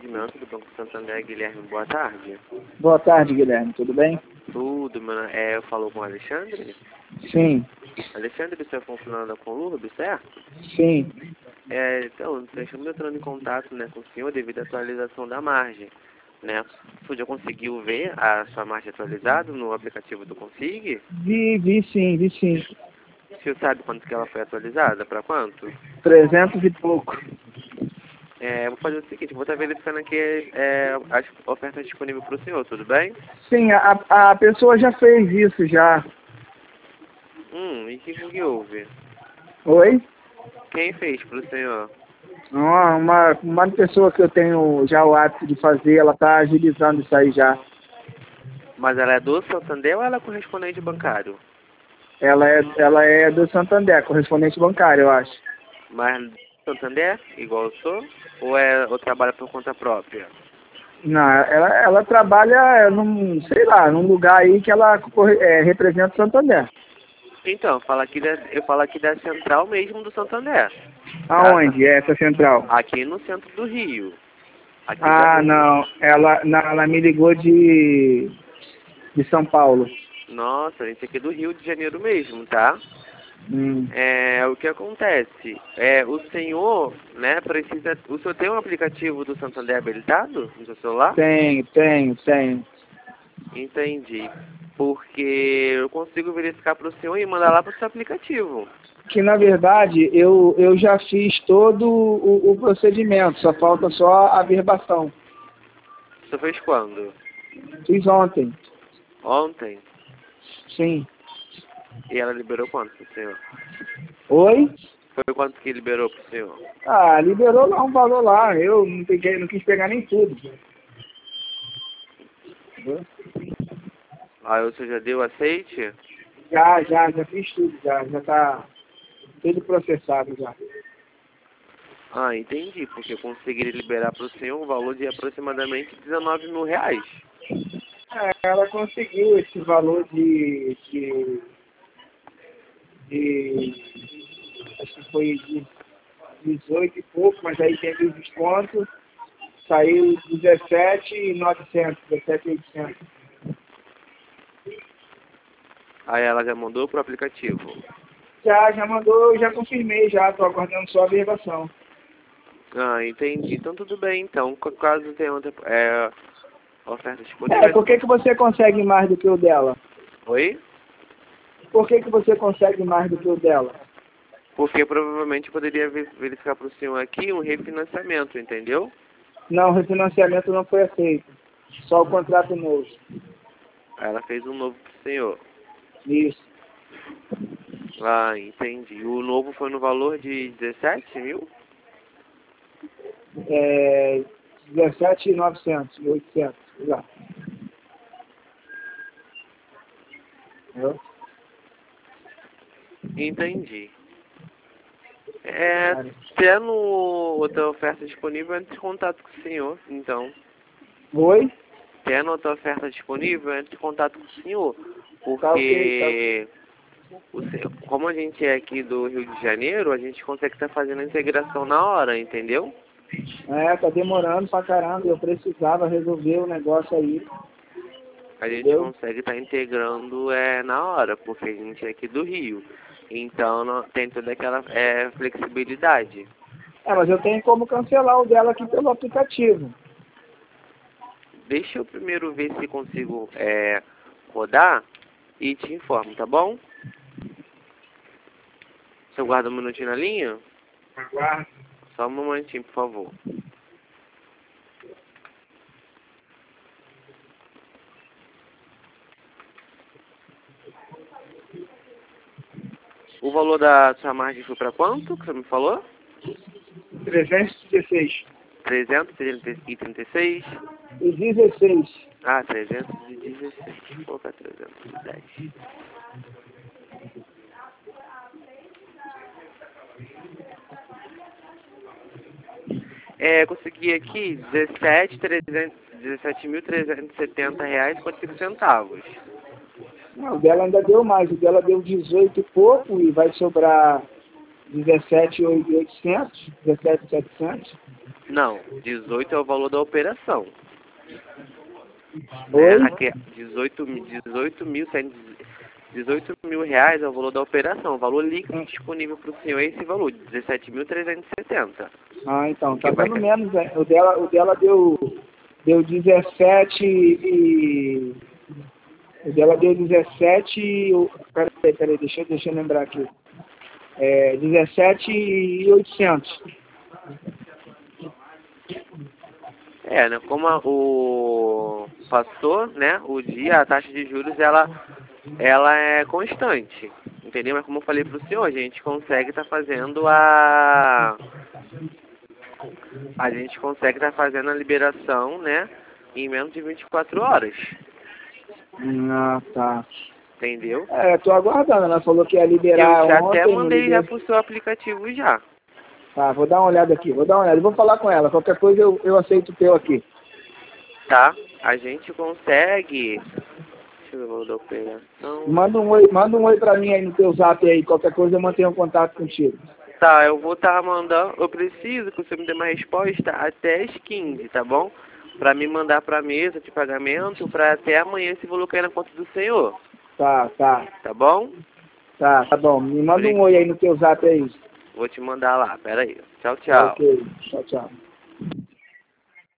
atendimento do Banco Santander, Guilherme. Boa tarde. Boa tarde, Guilherme. Tudo bem? Tudo, mano. Eu falo com o Alexandre? Sim. Alexandre, você é funcionário da Conlurb, certo? Sim. Então, estamos entrando em contato, né, com o senhor devido à atualização da margem, né? O senhor já conseguiu ver a sua margem atualizada no aplicativo do Consig? Vi sim. O senhor sabe quanto que ela foi atualizada? Para quanto? 300 e pouco. Vou fazer o seguinte, vou estar verificando aqui as ofertas disponíveis para o senhor, tudo bem? Sim, a pessoa já fez isso já. E o que houve? Oi? Quem fez para o senhor? Uma pessoa que eu tenho já o hábito de fazer, ela está agilizando isso aí já. Mas ela é do Santander ou ela é correspondente bancário? Ela é do Santander, correspondente bancário, eu acho. Mas do Santander, igual eu sou? Ou trabalha por conta própria? Não, ela trabalha num, sei lá, num lugar aí que ela representa o Santander. Então, eu falo aqui da central mesmo do Santander. Aonde é essa central? Aqui no centro do Rio. Aqui Ah, não. Ela me ligou de São Paulo. Nossa, a gente aqui é do Rio de Janeiro mesmo, tá? O que acontece? O senhor, né, precisa... O senhor tem um aplicativo do Santander habilitado no seu celular? Tenho. Entendi. Porque eu consigo verificar para o senhor e mandar lá para o seu aplicativo. Que na verdade eu já fiz todo o procedimento, só falta só a verbação. Você fez quando? Fiz ontem. Ontem? Sim. E ela liberou quanto pro senhor? Oi? Foi quanto que liberou pro senhor? Ah, liberou lá um valor lá. Eu não quis pegar nem tudo. Aí o senhor já deu aceite? Já fiz tudo, já tá tudo processado já. Ah, entendi, porque eu conseguiria liberar para o senhor um valor de aproximadamente R$19.000. Ela conseguiu esse valor acho que foi de 18 e pouco, mas aí teve o desconto, saiu 17.800. Aí ela já mandou pro aplicativo. Já mandou, eu já confirmei já, tô aguardando só a verbação. Ah, entendi. Então tudo bem, então. Caso tenha outra oferta disponível... Por que você consegue mais do que o dela? Oi? Por que você consegue mais do que o dela? Porque provavelmente poderia verificar para o senhor aqui um refinanciamento, entendeu? Não, o refinanciamento não foi aceito. Só o contrato novo. Aí ela fez um novo pro senhor. Isso. Ah, entendi. O novo foi no valor de 17 mil? 17.900, 800, sei lá. Entendi. Tendo outra oferta disponível, entre em contato com o senhor, então. Oi? Tendo outra oferta disponível, entre em contato com o senhor. Tá Porque, como a gente é aqui do Rio de Janeiro, a gente consegue estar fazendo a integração na hora, entendeu? Tá demorando pra caramba, eu precisava resolver o negócio aí. A gente consegue estar integrando na hora, porque a gente é aqui do Rio. Então tem toda aquela flexibilidade. Mas eu tenho como cancelar o dela aqui pelo aplicativo. Deixa eu primeiro ver se consigo rodar e te informo, tá bom? Você guarda um minutinho na linha? Aguardo. Só um momentinho, por favor. O valor da sua margem foi para quanto que você me falou? 316. 336? E 16. Ah, 316. Vou colocar 310. Consegui aqui R$17.370,45. Não, o dela ainda deu mais. O dela deu 18 e pouco e vai sobrar 17.800, 17.700. Não, 18 é o valor da operação. Oi? Né? Aqui, 18 mil reais é o valor da operação. O valor líquido disponível para o senhor é esse valor, 17.370. Ah, então, tá dando menos, né? O dela deu 17 e... O dela deu 17 e... Peraí, deixa eu lembrar aqui. 17.800. Né, como o passou, né, o dia, a taxa de juros, ela é constante, entendeu? Mas como eu falei para o senhor, a gente consegue estar fazendo a liberação, né, em menos de 24 horas. Ah, tá. Entendeu? Tô aguardando, ela falou que ia liberar eu já ontem. até mandei já pro seu aplicativo já. Tá, vou dar uma olhada aqui, vou falar com ela, qualquer coisa eu aceito o teu aqui. Tá, a gente consegue... Deixa eu ver o valor da operação. Manda um oi pra mim aí no teu zap aí, qualquer coisa eu mantenho contato contigo. Tá, eu vou estar mandando, eu preciso que você me dê uma resposta até as 15, tá bom? Pra me mandar pra mesa de pagamento, pra até amanhã esse valor cair na conta do senhor. Tá. Tá bom? Tá bom. Me manda um oi aí no teu zap aí. Vou te mandar lá, pera aí. Tchau, tchau. Ok, tchau.